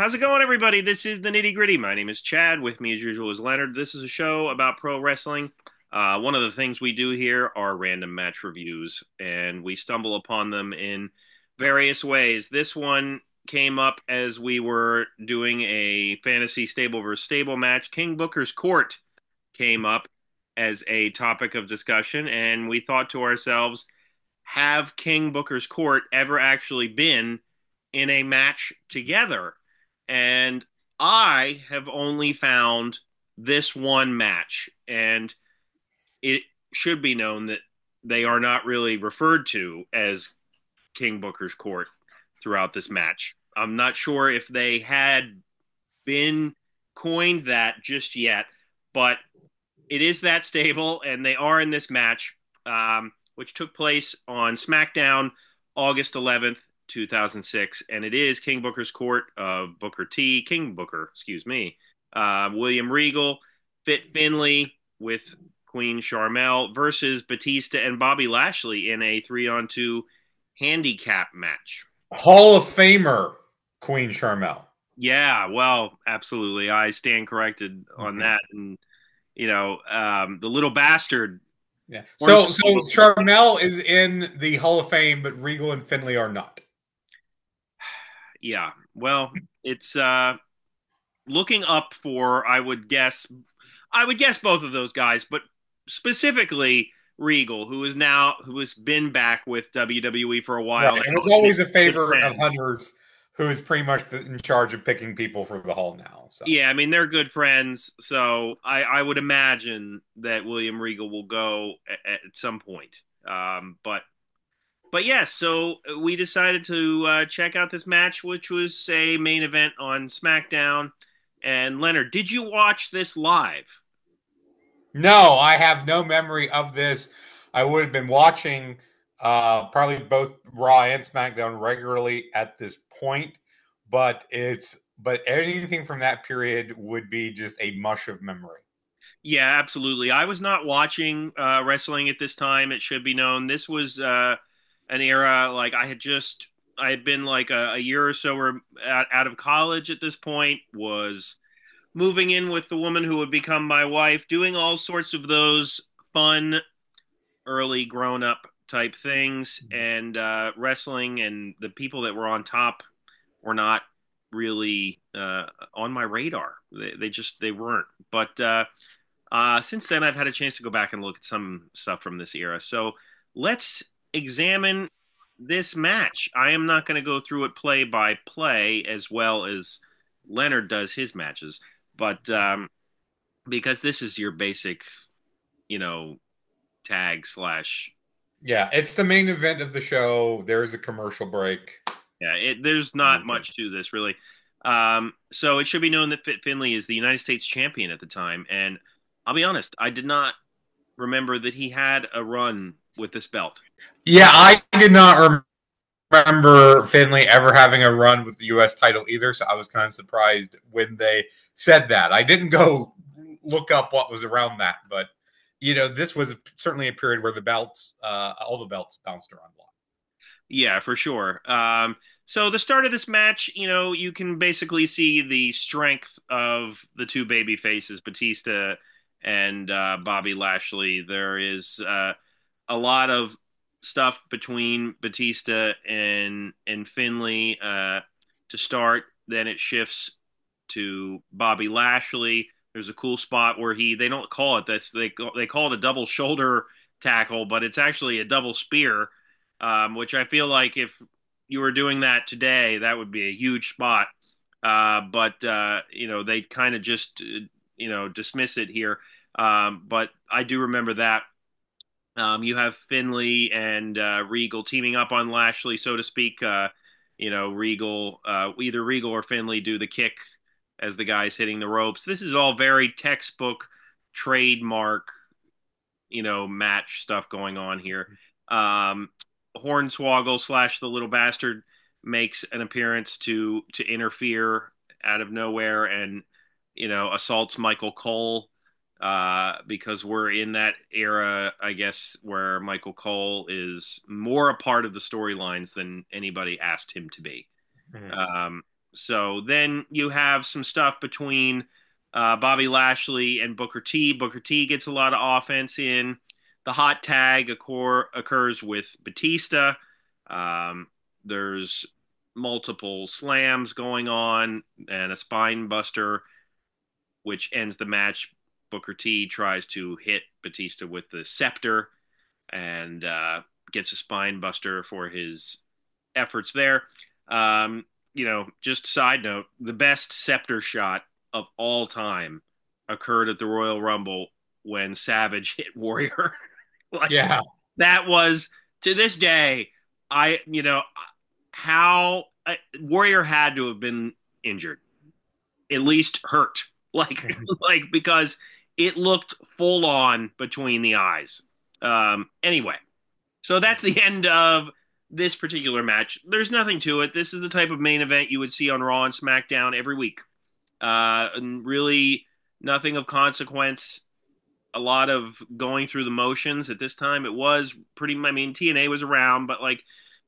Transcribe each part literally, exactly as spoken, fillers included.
How's it going, everybody? This is the Nitty Gritty. My name is Chad. With me, as usual, is Leonard. This is a show about pro wrestling. Uh, one of the things we do here are random match reviews, and we stumble upon them in various ways. This one came up as we were doing a fantasy stable versus stable match. King Booker's Court came up as a topic of discussion, and we thought to ourselves, have King Booker's Court ever actually been in a match together? And I have only found this one match, and it should be known that they are not really referred to as King Booker's Court throughout this match. I'm not sure if they had been coined that just yet, but it is that stable, and they are in this match, um, which took place on SmackDown August eleventh, two thousand six, and it is King Booker's Court of Booker T, King Booker, excuse me, uh, William Regal, Fit Finley with Queen Sharmell versus Batista and Bobby Lashley in a three on two handicap match. Hall of Famer Queen Sharmell. Yeah, well, absolutely. I stand corrected on Mhm. that. And, you know, um, the little bastard. Yeah. So so Hornswoggle. Sharmell is in the Hall of Fame, but Regal and Finley are not. Yeah, well, it's uh, looking up for, I would guess, I would guess both of those guys, but specifically Regal, who is now, who has been back with W W E for a while Right. now, And it's and is always a a good favorite of friend. Hunter's, who is pretty much in charge of picking people for the Hall now. So Yeah, I mean they're good friends, so I, I would imagine that William Regal will go at, at some point. Um, but but yes, yeah, so we decided to uh, check out this match, which was a main event on SmackDown. And Leonard, did you watch this live? no, I have no memory of this. I would have been watching uh, probably both Raw and SmackDown regularly at this point, but it's but anything from that period would be just a mush of memory. Yeah, absolutely. I was not watching uh, wrestling at this time. It should be known. This was uh, an era like I had just I had been like a, a year or so or out, out of college at this point. Was moving in with the woman who would become my wife, doing all sorts of those fun early grown up type things, and uh, wrestling and the people that were on top were not really uh, on my radar. They, they just they weren't. But uh, uh, since then, I've had a chance to go back and look at some stuff from this era. So let's examine this match. I am not going to go through it play by play as well as Leonard does his matches, but um, because this is your basic, you know, tag slash. Yeah, it's the main event of the show. There's a commercial break. Yeah, it, there's not Okay. much to this really. Um, so it should be known that Fit Finley is the United States champion at the time, and I'll be honest, I did not remember that he had a run with this belt. Yeah, I did not remember Finley ever having a run with the U S title either, so I was kind of surprised when they said that. I didn't go look up what was around that, but you know, this was certainly a period where the belts, uh, all the belts bounced around a lot. Yeah, for sure. Um, so the start of this match, you know, you can basically see the strength of the two baby faces, Batista and uh, Bobby Lashley. There is uh, a lot of stuff between Batista and and Finley uh, to start. Then it shifts to Bobby Lashley. There's a cool spot where he they don't call it this they they call it a double shoulder tackle, but it's actually a double spear, um, which I feel like if you were doing that today, that would be a huge spot. Uh, but uh, you know they kind of just uh, you know dismiss it here. Um, but I do remember that. Um, you have Finley and uh, Regal teaming up on Lashley, so to speak. Uh, you know, Regal, uh, either Regal or Finley do the kick as the guy's hitting the ropes. This is all very textbook trademark, you know, match stuff going on here. Um, Hornswoggle slash the little bastard makes an appearance to to interfere out of nowhere and you know assaults Michael Cole uh, because we're in that era, I guess, where Michael Cole is more a part of the storylines than anybody asked him to be. Mhm. Um, So then you have some stuff between uh, Bobby Lashley and Booker T. Booker T gets a lot of offense in. The hot tag occur, occurs with Batista. Um, there's multiple slams going on and a spine buster, which ends the match. Booker T tries to hit Batista with the scepter and uh, gets a spine buster for his efforts there. Um, you know, just side note, the best scepter shot of all time occurred at the Royal Rumble when Savage hit Warrior. Like Yeah. that was to this day, I you know how uh, Warrior had to have been injured, at least hurt, like like because it looked full on between the eyes. Um, anyway, so that's the end of this particular match. There's nothing to it. This is the type of main event you would see on Raw and SmackDown every week. Uh, and really nothing of consequence. A lot of going through the motions. At this time, it was pretty. I mean, T N A was around, but like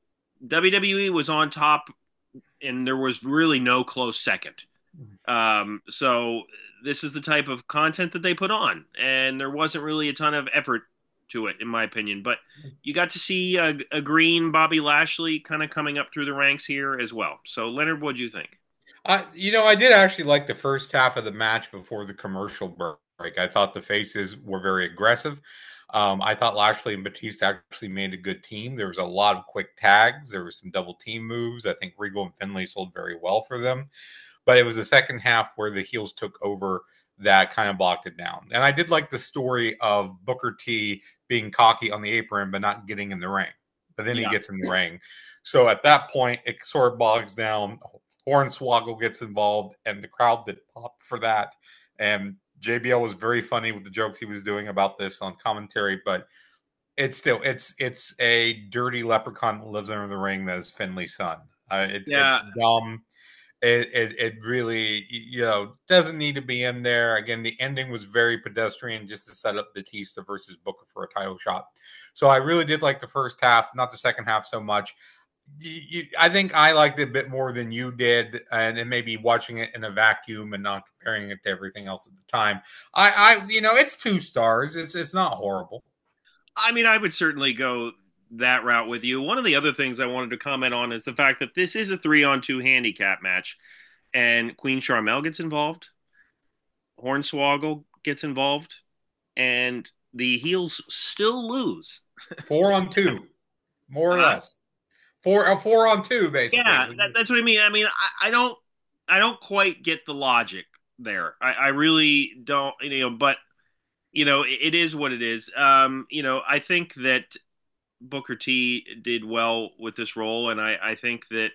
W W E was on top, and there was really no close second. Um, so this is the type of content that they put on, and there wasn't really a ton of effort to it, in my opinion. But you got to see a, a green Bobby Lashley kind of coming up through the ranks here as well. So, Leonard, what do you think? Uh, you know, I did actually like the first half of the match before the commercial break. I thought the faces were very aggressive. Um, I thought Lashley and Batista actually made a good team. There was a lot of quick tags. There was some double team moves. I think Regal and Finlay sold very well for them. But it was the second half where the heels took over that kind of blocked it down. And I did like the story of Booker T being cocky on the apron, but not getting in the ring. But then he Yeah. gets in the ring. So at that point, it sort of bogs down. Hornswoggle gets involved, and the crowd did pop for that. And J B L was very funny with the jokes he was doing about this on commentary, but it's still it's it's a dirty leprechaun that lives under the ring that is Finlay's son. Uh, it, it's Yeah. dumb. It, it it really you know doesn't need to be in there. Again, the ending was very pedestrian just to set up Batista versus Booker for a title shot. So I really did like the first half, not the second half so much. You, you, I think I liked it a bit more than you did, and it maybe watching it in a vacuum and not comparing it to everything else at the time. I, I you know, it's two stars. It's it's not horrible. I mean, I would certainly go that route with you. One of the other things I wanted to comment on is the fact that this is a three on two handicap match, and Queen Charmel gets involved, Hornswoggle gets involved, and the heels still lose. Four on two, more or Uh, less. Four uh, four on two, basically. yeah, that, that's what I mean. I mean, I, I don't, I don't quite get the logic there. I, I really don't. You know, but you know, it, it is what it is. Um, you know, I think that Booker T did well with this role, and I, I think that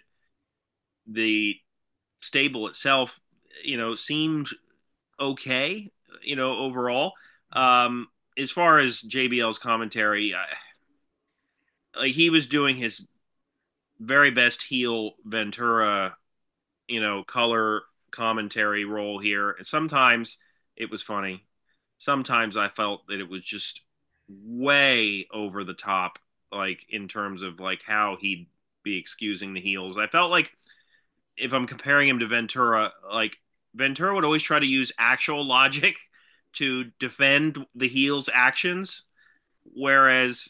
the stable itself, you know, seemed okay, you know, overall. Um, as far as J B L's commentary, I, like he was doing his very best heel Ventura, you know, color commentary role here. And sometimes it was funny. Sometimes I felt that it was just way over the top, like in terms of like how he'd be excusing the heels. I felt like if I'm comparing him to Ventura, like Ventura would always try to use actual logic to defend the heel's actions, whereas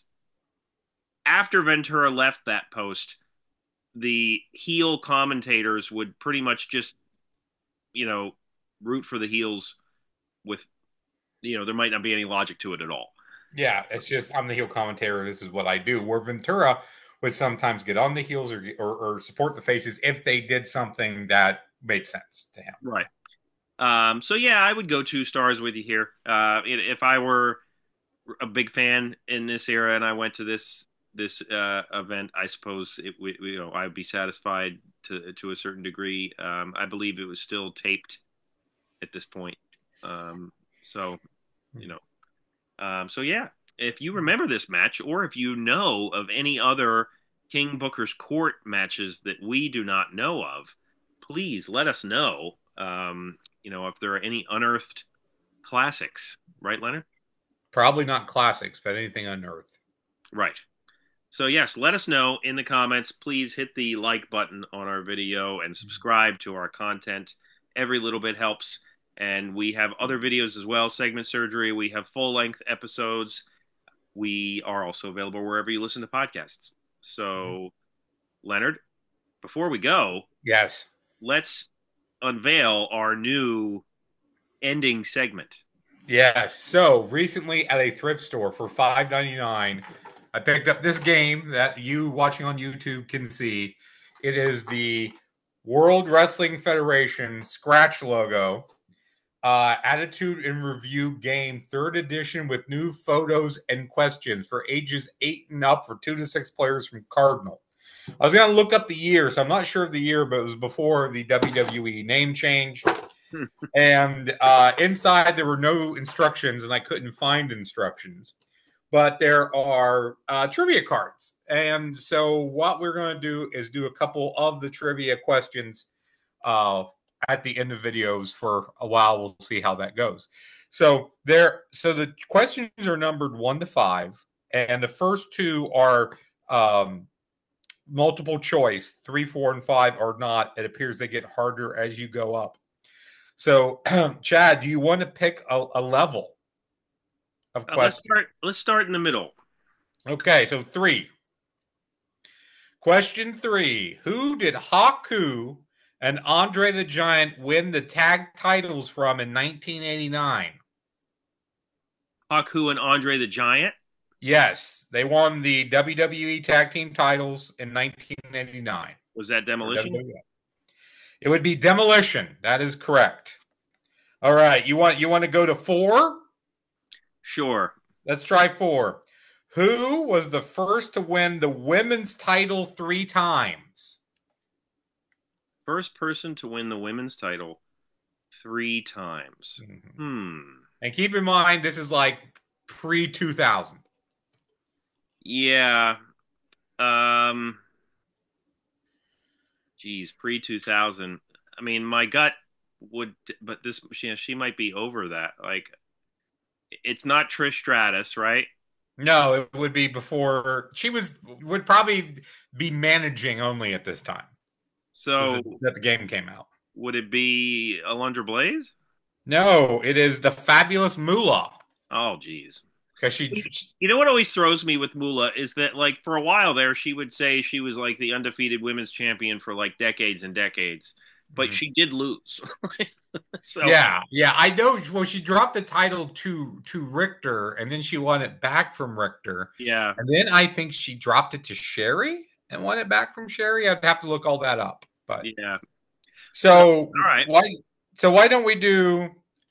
after Ventura left that post, the heel commentators would pretty much just, you know, root for the heels with, you know, there might not be any logic to it at all. Yeah, it's just I'm the heel commentator. This is what I do. Where Ventura would sometimes get on the heels or, or, or support the faces if they did something that made sense to him. Right. Um, so yeah, I would go two stars with you here. Uh, if I were a big fan in this era and I went to this this uh, event, I suppose it would, you know, I'd be satisfied to to a certain degree. Um, I believe it was still taped at this point. Um, so you know, um, so yeah, if you remember this match, or if you know of any other King Booker's Court matches that we do not know of, please let us know. Um, you know, if there are any unearthed classics, right, Leonard? Probably not classics, but anything unearthed. Right. So yes, let us know in the comments. Please hit the like button on our video and subscribe to our content. Every little bit helps. And we have other videos as well, segment surgery. We have full length episodes. We are also available wherever you listen to podcasts. So, Leonard, before we go, Yes. let's unveil our new ending segment. Yes. So recently at a thrift store for five ninety-nine, I picked up this game that you watching on YouTube can see. It is the World Wrestling Federation scratch logo, uh, Attitude and Review game, third edition with new photos and questions for ages eight and up for two to six players from Cardinal. I was going to look up the year, so I'm not sure of the year, but it was before the W W E name change. And uh, inside there were no instructions, and I couldn't find instructions. But there are uh, trivia cards. And so what we're going to do is do a couple of the trivia questions uh, at the end of videos for a while. We'll see how that goes. So there, so the questions are numbered one to five, and the first two are um, multiple choice. Three, four, and five are not. It appears they get harder as you go up. So, Chad, do you want to pick a, a level of Uh, let's question? start. Let's start in the middle. Okay, so three. Question three: Who did Haku and Andre the Giant win the tag titles from in nineteen eighty-nine? Haku and Andre the Giant. Yes, they won the W W E tag team titles in nineteen eighty-nine. Was that Demolition? It would be Demolition. That is correct. All right, you want you want to go to four? Sure. Let's try four. Who was the first to win the women's title three times? First person to win the women's title three times. Mm-hmm. Hmm. And keep in mind, this is like pre two thousand. Yeah. Um. Geez, pre two thousand. I mean, my gut would, but this she she might be over that. Like, it's not Trish Stratus, right? No, it would be before she was would probably be managing only at this time. So that the game came out. Would it be Alundra Blaze? No, it is the Fabulous Moolah. Oh, geez. Because she, you know what always throws me with Moolah is that, like, for a while there, she would say she was like the undefeated women's champion for like decades and decades, but mm-hmm. she did lose. So yeah, yeah, I know. Well, she dropped the title to to Richter, and then she won it back from Richter. Yeah, and then I think she dropped it to Sherry and won it back from Sherry. I'd have to look all that up, but yeah. So all right, why? So why don't we do?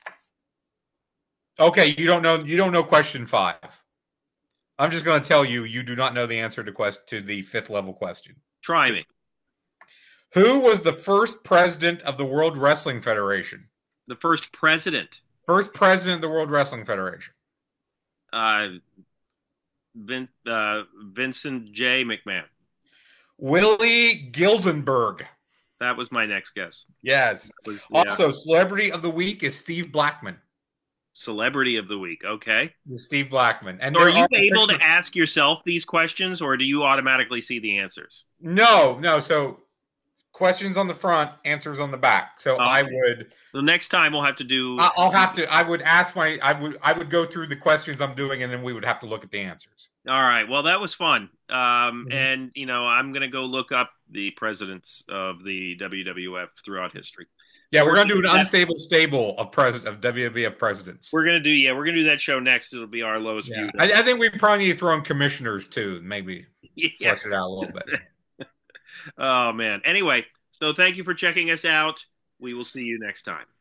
Okay, you don't know. You don't know question five. I'm just going to tell you, you do not know the answer to quest to the fifth level question. Try me. Who was the first president of the World Wrestling Federation? The first president. First president of the World Wrestling Federation. Uh, Vin, uh, Vincent J. McMahon. Willie Gilzenberg. That was my next guess. Yes. Was, yeah. Also, celebrity of the week is Steve Blackman. Celebrity of the week. Okay. Steve Blackman. And so are you able pictures... to ask yourself these questions, or do you automatically see the answers? No, no. So questions on the front, answers on the back. So okay. I would. The next time we'll have to do. I'll have to. I would ask my. I would. I would go through the questions I'm doing, and then we would have to look at the answers. All right. Well, that was fun. Um, mm-hmm. And you know, I'm gonna go look up the presidents of the W W F throughout history. Yeah, we're, we're gonna do an that, unstable stable of president of W W F presidents. We're gonna do. Yeah, we're gonna do that show next. It'll be our lowest yeah. view. I, I think we probably need to throw in commissioners too. Maybe yeah. flesh it out a little bit. Oh man. Anyway. So thank you for checking us out. We will see you next time.